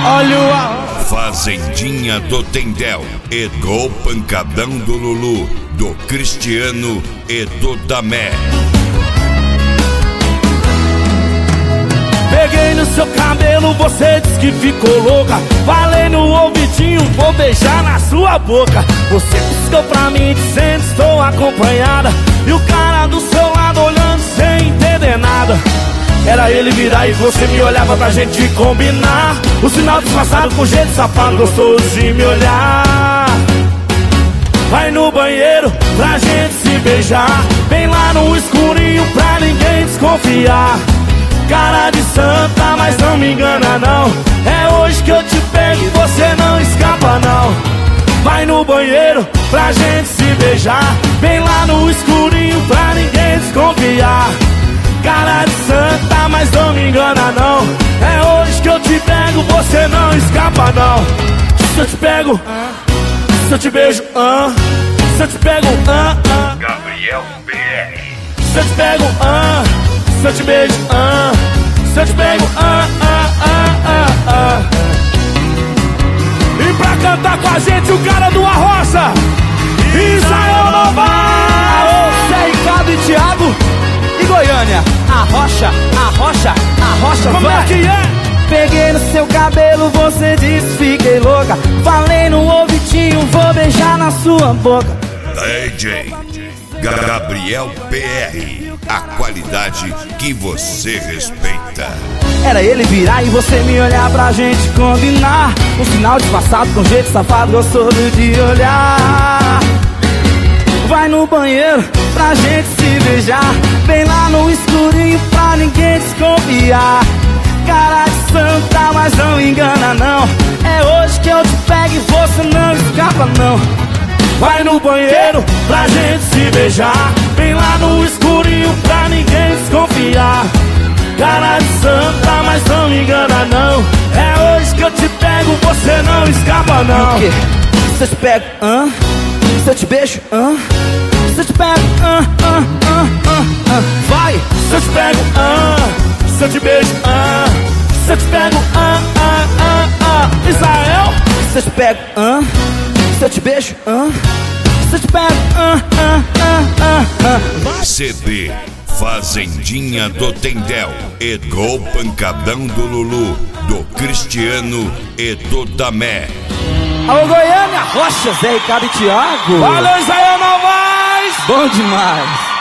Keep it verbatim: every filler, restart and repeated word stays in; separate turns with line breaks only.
Olha o
Fazendinha do Tendel e do Pancadão do Lulu, do Cristiano e do Damé.
Peguei no seu cabelo, você disse que ficou louca. Falei no ouvidinho, vou beijar na sua boca. Você piscou pra mim dizendo estou acompanhada, e o cara do seu lado olhando sem entender nada. Era ele virar e você me olhava pra gente combinar. O sinal disfarçado com jeito safado, gostoso de me olhar. Vai no banheiro pra gente se beijar, bem lá no escurinho pra ninguém desconfiar. Cara de santa, mas não me engana não. É hoje que eu te pego e você não escapa não. Vai no banheiro pra gente se beijar, bem lá no escurinho pra ninguém desconfiar. Cara de santa, mas não me engana não. É hoje que eu te pego, você não escapa não. Se eu te pego, se eu te beijo, ah. Se eu te pego, ah, ah.
Gabriel B R.
Se eu te pego, ah. Se eu te beijo, ah. Se eu te pego, ah, ah, ah, ah, ah. E pra cantar com a gente o cara do Arrocha, Israel Novaes.
Alô, Zé Ricardo e Thiago e Goiânia. Arrocha, Arrocha, Arrocha,
como
vai.
é que é?
Peguei no seu cabelo, você disse fiquei louca. Falei no ouvidinho, vou beijar na sua boca.
D J Gabriel B R, a qualidade que você respeita.
Era ele virar e você me olhar pra gente combinar. Um sinal disfarçado com jeito safado, gostoso de olhar. Vai no banheiro pra gente se beijar, bem lá no escurinho pra ninguém desconfiar. Cara de santa, mas não engana não. É hoje que eu te pego e você não escapa não.
Vai no banheiro pra gente se beijar, bem lá no escurinho pra ninguém desconfiar. Cara de santa, mas não me engana não. É hoje que eu te pego, você não escapa não.
E o quê? Se eu te pego, hã? Se eu te beijo, hã? Se eu te pego, hã, hã, hã, hã, hã. Vai!
Se eu te pego, ah. Se eu te beijo, ah. Se eu te pego, ah, ah, ah, ah. Israel.
Se eu te pego, hã? Se eu te beijo, hã? Se eu te pego, hã, hã, hã, hã, hã.
C D Fazendinha do Tendel e do Pancadão do Lulu, do Cristiano e do Damé.
Alô, Goiânia, Rocha, Zé Ricardo e Thiago.
Valeu, Israel Novaes.
Bom demais.